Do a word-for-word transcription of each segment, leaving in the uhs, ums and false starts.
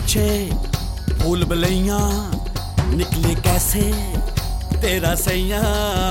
पीछे फूल बलैया निकले कैसे तेरा सैया।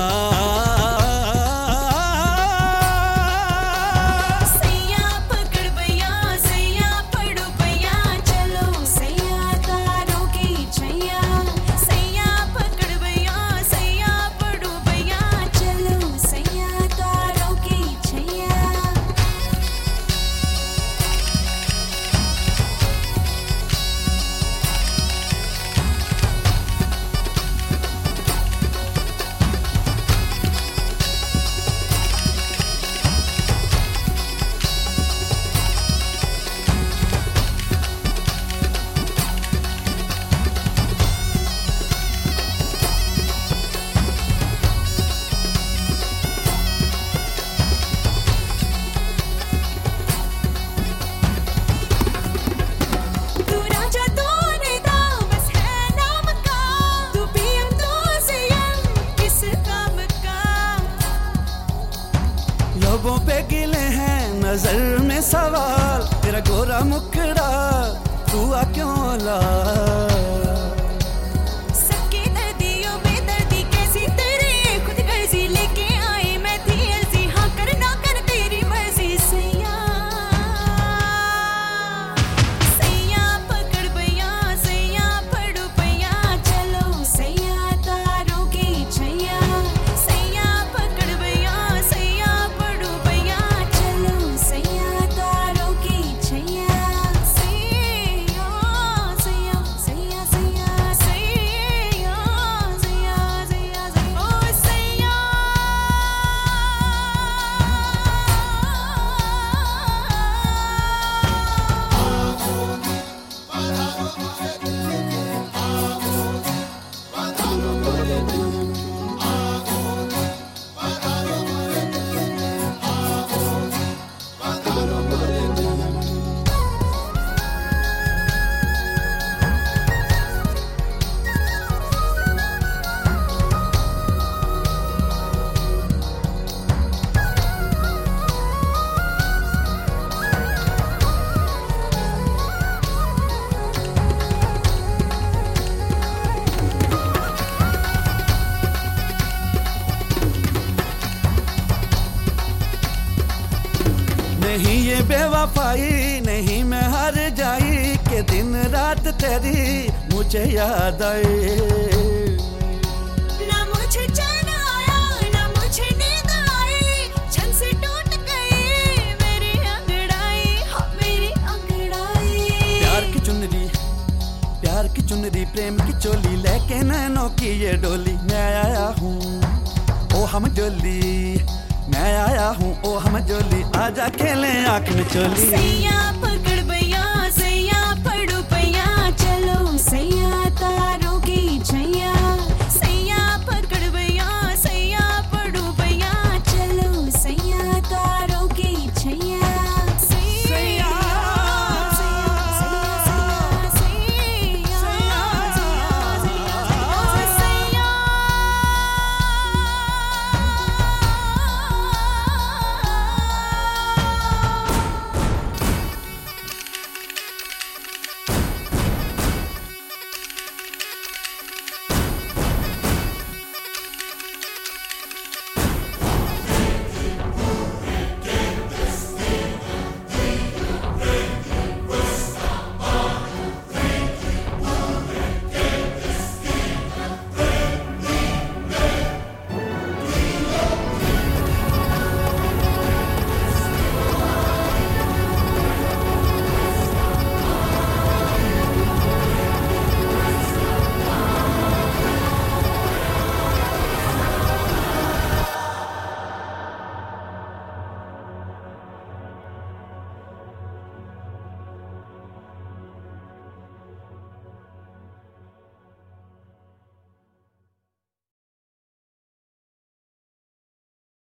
लबों पे गिले हैं नजर में सवाल, तेरा गोरा मुखड़ा तू आ क्यों ला। सबके दर्दियों में दर्दी कैसी तेरे खुद गर्जी लेके आई मैं थी अर्जी, हाँ कर ना कर तेरी मर्जी सैया। सैया पकड़ भैया सैया पड़ो भैया चलो सैया तारों की छैया। सैया पकड़ भैया सैया पड़ो भैया चलो सैया तारों की छैया। सैया सैया सैया सैया सैया सैया सैया ओ सैया। नहीं ये बेवफाई नहीं मैं हार जाई के दिन रात तेरी मुझे याद आई। ना मुझे चैन आया ना मुझे नींद आई, छन से टूट गई मेरी अंगड़ाई हाँ मेरी अंगड़ाई। प्यार की चुनरी प्यार की चुनरी प्रेम की चोली लेके नैनों की ये डोली मैं आया हूँ ओ हम जोली। मैं आया हूँ ओ हम जोली आजा खेलें आँख में चोली। सैया पकड़